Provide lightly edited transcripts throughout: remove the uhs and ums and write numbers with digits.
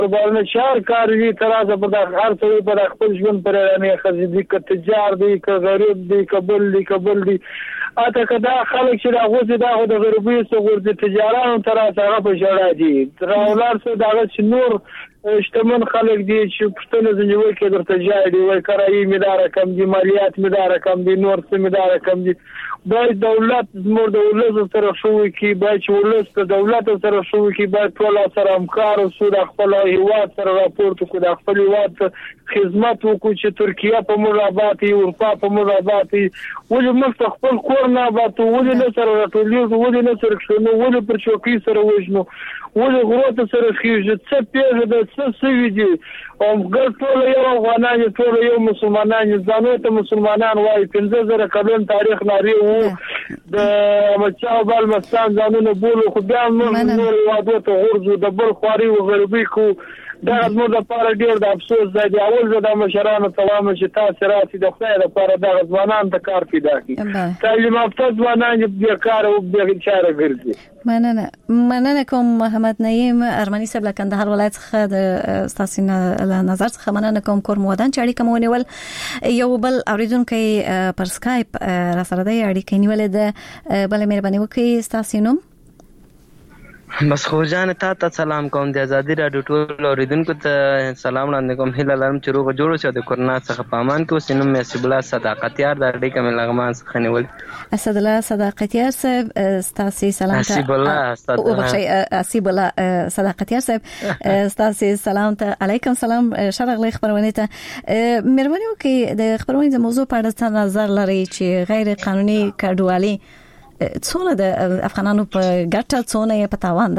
باندې شهر کاروي ترازه په هر څه په خپل ژوند پر نه خزيدي ک تجار دي ک غریب دي کبل دي اته کدا خلک چې راغوځي دا د غریبي څخه د تجارانو ترازه په جوړا دي ترولار څه دا نور شتمن خلک دي چې پښتنه ځنیوي کې درته جای دی وای کرایي مدار کم دي مالیات مدار کم دي نور څه مدار کم دي باید دولت زموږ د ولس سره شو کی باید چې ولس د دولت سره شو کی باید ټول سره همکار او د خپل هیواد سره راپورټ کو د خپل هیواد خدمت وکړو چې ترکیه په مرابط او اروپا په مرابط ولې موږ خپل کور نه باتو ولې نه سره راټولېږو ولې نه سره شنو ولې پر چوکۍ سره وژنو ولې غروت سره خيږي څه پیژه د څه سوي دي او ګټول یو افغانان ټول یو مسلمانان ځانو ته مسلمانان وایي 15000 کلن تاریخ لري او د مچاو بل مستان ځانونه بولو خو بیا موږ نور واده ته ورځو د بل خوري او غربي کو دا زموږ لپاره ډیر د افسوس دی اول د مشرانو تمام چې تاسو راتي د خدای لپاره د ځوانان د کار پیدا کړي تعلیم یافته ځوانان به کار او به چاره ګرځي مننه کوم محمد نعیم ارمنی صاحب له کندهار ولایت څخه د استاسین له نظر څخه مننه کوم کور مودان چې اړیکه مونیول یو بل اوریدونکو پر سکایپ را سره د اړیکې نیولې ده بل مهرباني وکړئ استاسینوم بس خورجان ته سلام کوم د ازادي رادیو ټول اوریدونکو ته سلام وړاندې کوم هله لرم چې روغ جوړ شو د کورونا څخه پامان کې وسینم مې اسب الله صداقتيار د اړیکې مې لغمان څخه نیول اسد الله صداقتيار صاحب استاسي سلام ته اسب الله صداقتيار صاحب استاسي سلام ته علیکم سلام شرغلی خبرونه ته مهرباني وکړئ د خبرونه د موضوع په اړه نظر لري چې غیر قانوني کډوالي څونه د افغانانو په ګټه څونه یې په تاوان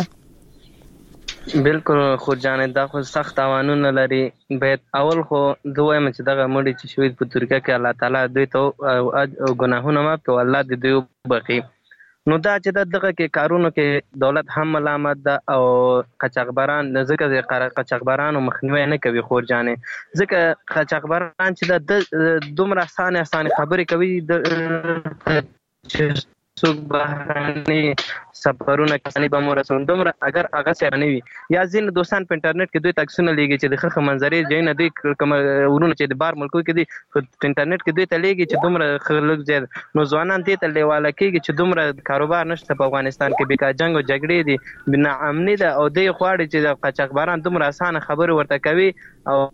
ده بالکل خورجان دا خو سخت تاوانونه لري باید اول خو دوی چې دغه مړي چې شوی په ترکیه کې الله تعالی دوی ته ګناهونه معاف کړي الله دې دوی بخي نو دا چې دغه کې کارونو کې دولت هم ملامت ده او قاچاقبران ځکه قاچاقبرانو مخنیوي نه کوي خورجانې ځکه قاچاقبران چې د دومره اسانه خبرې کوي چې څوک بهرني سفرونه کوي به مرسون دومره اگر هغه څه نه وي یا ځین دوستان په انټرنیټ کې دوی تکسونه لګي چې د خخ منظرې ځای نه دی کوم ورونه چې د بار ملکو کې دي په انټرنیټ کې دوی ته لګي چې دومره خلک زیات نو ځوانان دې ته لیواله کېږي چې دومره کاروبار نشته په افغانستان کې بیکا جنگ او جګړې دي بنا امني ده او دوی خواړي چې د قاچاقبران دومره اسانه خبره ورته کوي او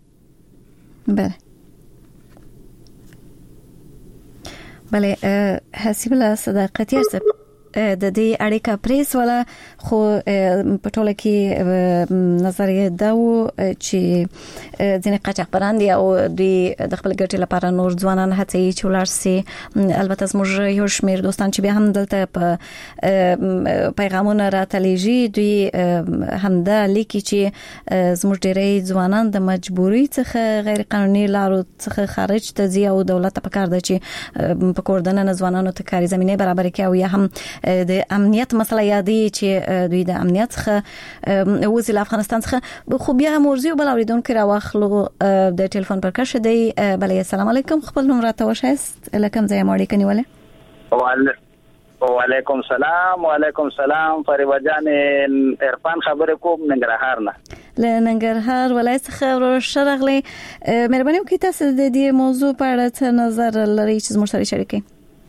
بله حسیب الله صداقتيار صاحب د دې اړیکه پریس ولا خو په ټوله کې نظر یې دا و چې ځینې قاچاقبران دي او دوی د خپل ګټې لپاره نور ځوانان هڅوي چې ولاړ سي البته زموږ یو شمېر دوستان چې بیا هم دلته په پیغامونه راتلېږي دوی همدا لیکي چې زموږ ډېری ځوانان د مجبوري څخه غیر قانوني لارو څخه خارج ته ځي او دولت په کار ده چې په کور دننه ځوانانو ته کاري زمینه برابر کړي او یا هم د امنیت مسله یادي چې دوی د امنیت څخه وزیر افغانستان څخه خو بیا مرزي بل اوریدونکو راوخلو د ټلیفون پر کښ دی بلې السلام علیکم خپل نوم راته وشاست لکم ځای ماړي کنيوله وعلیکم سلام فریبا جان عرفان خبره کوم ننګرهار نه له ننګرهار ولایت څخه شرغلی مهرباني وکړئ تاسو د دې موضوع په اړه نظر لرئ چې زموږ سره شریکئ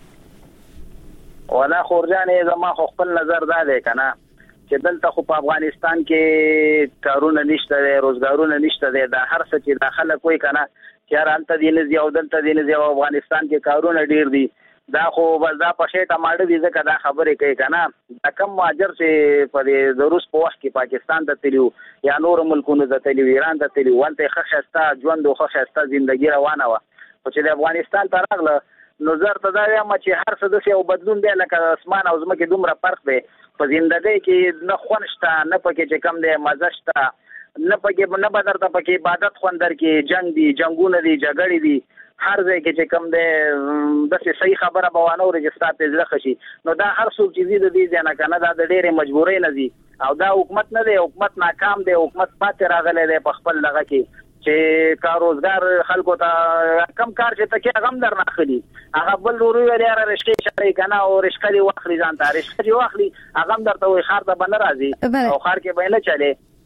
ولا خورجانې زما خپل نظر دا دی کنه چې دلته خو په افغانستان کې کارونه نشته دي روزګارونه نشته دي دا هر څه چې داخله کوي کنه چې هرالته دي نه زیاو دلته دي نه زیاو افغانستان کې کارونه ډیر دي دا خو بس دا په شیټه ماړه دي ځکه دا خبرې کوي کنه دا کم ماجر چې په د روس په وخت کې پاکستان ته تلو یا نور ملکونو ته تلو ایران ته تلو ولته خښستا ژوند او خښستا ژوندۍ روانه و چې د افغانستان ته راغله نظر ته دا یم چې هر څه د یو بدلون دی لکه اسمان او زمکه دومره فرق دی په ژوندۍ کې نه خونشته نه پکې چې کم دی مزه شته نه پکې نه بدر ته پکې عبادت خوندر کې جنگ دي جنگونه دي جګړې دي هر ځای کې چې کم دی د صحیح خبره بوانه او رجسترات زړه خشي نو دا هر څوک چې د دې ځنه کنه دا د ډېرې مجبورۍ نه دي او دا حکومت نه دی حکومت ناکام دی حکومت پاتې راغلی دی په خپل لغه کې چې کار روزګار خلکو ته کم کار چې تکي غم در ناخلي هغه بل ورو ویل را رشکې شری کنه او رشکې واخلي ځان ته رشکې واخلي هغه درته وي خار ته بل راځي او خار کې به نه چلے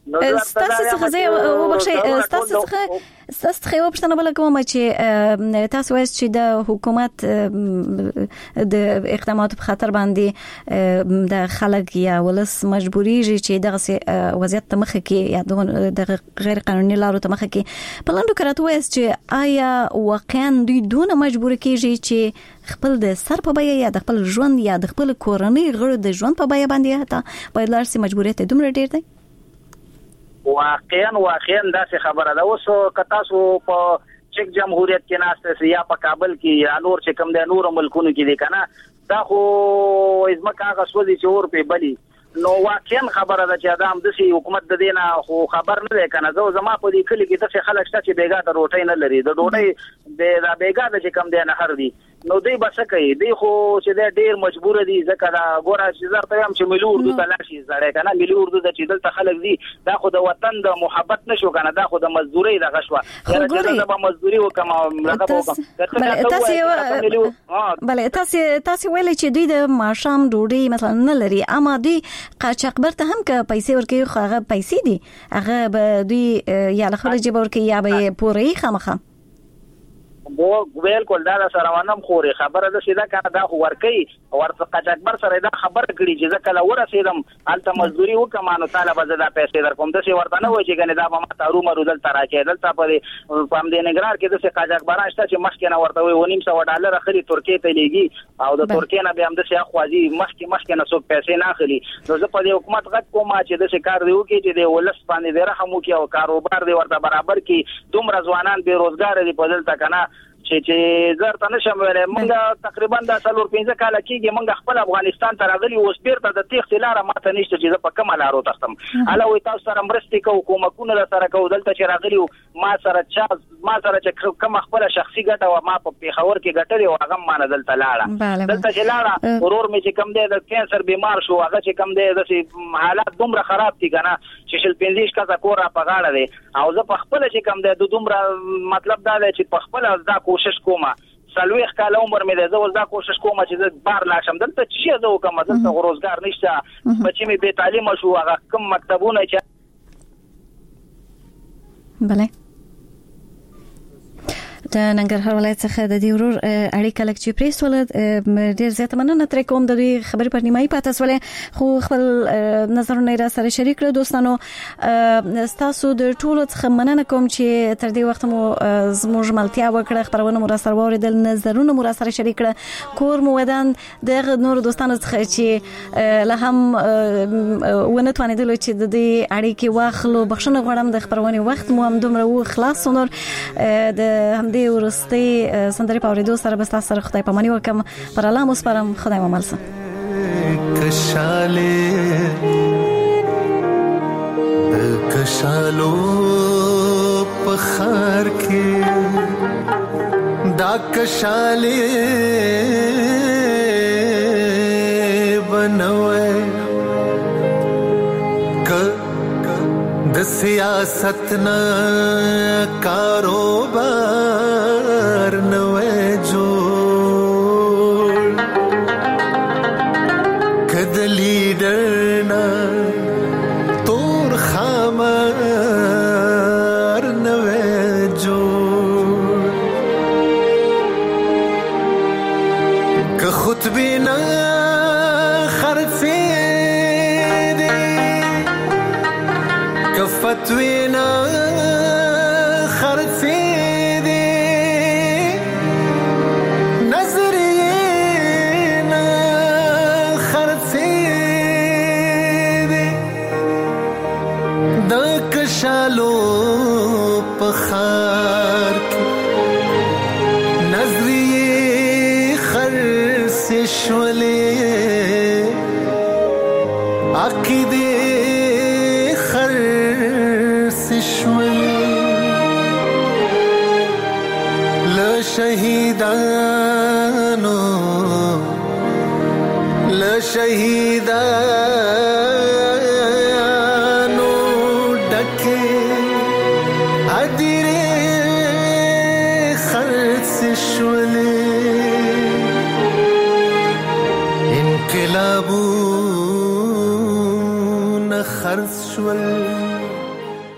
ستاسو څخه وبخښئ ستاسو څخه یو پوښتنه بله کوم چې تاسو وایئ چې د حکومت د اقداماتو په خاطر باندې د خلک یا ولس مجبوریږي چې دغه وضعیت ته مخه کې یا د غیر قانوني لارو ته مخه کې په لاندو کې راته وایئ چې آیا واقعا دوی دونه مجبور کېږي چې خپل د سر په بیه یا د خپل ژوند یا د خپل کورنۍ غړو د ژوند په بیه باندې حتی باید لار سي مجبوریت دومره ډیر دی؟ واقعا دا څه خبره ده. اوس که تاسو په چک جمهوریت کې ناشته یا په کابل کې یا نور چې کوم د نور ملکونو کې دي کنه دا خو ازمکه هغه سوځي چې اور په بلی نو واقعا خبره ده چې دا هم د حکومت د دینه خو خبر نه دی کنه. زما په دې کلی کې د خلک شته چې بیګا د روټۍ نه لري د ډوډۍ د بیګا د چې کم دی نه هر دی نو دوی بس کوي دی خو چې د ډیر مجبور دي ځکه دا ګوره چې زرته هم چې ملي اردو ته لاشي زړه کنه ملي اردو د چې دلته خلک دي دا خو د وطن د محبت نشو کنه دا خو د مزدوري د غشوه یره د مزدوري وکم بله تاسو ویل چې دوی د ماشام ډوډۍ مثلا نه لري اما دوی قاچاقبر ته هم که پیسې ورکوي خو هغه پیسې دي هغه به دوی یا له خپل جیب ورکوي یا به پورې خامخا بو ویل کول دا سره ونم خوري خبره ده چې دا کنه دا خو ورکی ورته قاچاقبر سره دا خبر کړي چې ځکه لا ورسېدم الته مزدوري وکمانو طالب زدا پیسې در کوم د څه ورته نه وای چې کنه دا به ما تارو مرو دل ترا کې دل ته په پام دې نګرار کې د څه قاچاقبر شته چې مخکې نه ورته وای $900 اخلي ترکیه ته لېږي او د ترکیه نه به هم د څه خوازي مخکې نه څوک پیسې نه اخلي نو زه په دې حکومت غږ کوم چې د څه کار دی وکړي چې د ولس باندې د رحم وکړي او کاروبار دی ورته برابر کړي دومره ځوانان بیروزګار دي په دلته کنه چې زرته نشم ویلې مونږ تقریبا د 4-5 کال کېږي مونږ خپل افغانستان ته راغلي اوس بیرته د تېښتې لاره ماته نشته چې زه په کومه لارو تختم هله وایي تاسو سره مرستې کوو کومکونه در سره کوو دلته چې راغلي ما سره چې کومه خپله شخصي ګټه وه ما په پېښور کې ګټلې وه هغه هم مانه دلته لاړه دلته چې لاړه ورور مې چې کوم دی د کینسر بیمار شو هغه چې کوم دی داسې حالات دومره خراب دي که نه چې 45 کسه کور را په غاړه دی او زه په خپله چې کوم دی د دومره مطلب دا دی چې په خپله زده کوشش کومه 40 کال عمر مې دی زه اوس دا کوشش کوم چې زه بار لاشم دلته چې زه وکم دلته روزګار نشته بچی مې بې تعلیمه شو هغه کوم مکتبونه چې بله د ننګرهار ولایت څخه د دې ورور اړیکه لکه چې پریسول ډیر زیاته مننه ترې کوم د دې خبرې پر نیمایي پاتې سولې خو خپل نظرونه را سره شریک کړو دوستانو ستاسو د ټولو څخه مننه کوم چې تر دې وخت مو زموږ ملتیا وکړه خبرونه مو را سره واورېدل نظرونه مو را سره شریک کړه کور مو ودان د نور دوستانو څخه چې له هم ونه توانېدلو چې د دې اړیکې واخلو بخښنه غواړم د خبرونې وخت مو هم دومره و خلاص نور د دی ورستی سندري پاوریدو سره بس تاسو سره خدای پامانی وکم پر الله مسپرم خدای مو ملسه کشالو پخار کې دا کشاله بنوي د سیاست نه کاروبار نوې جوړ کد لیډر نه تور خامر نوې جوړ که خطبه نه خرڅې فتوینا خرڅې دي نظریه نه خرڅې دي د کشالو په خار کې نظریه خرڅې شولې عقیده شهیدانو ډکه ادیره خرڅ شولې انقلابونه خرڅ شول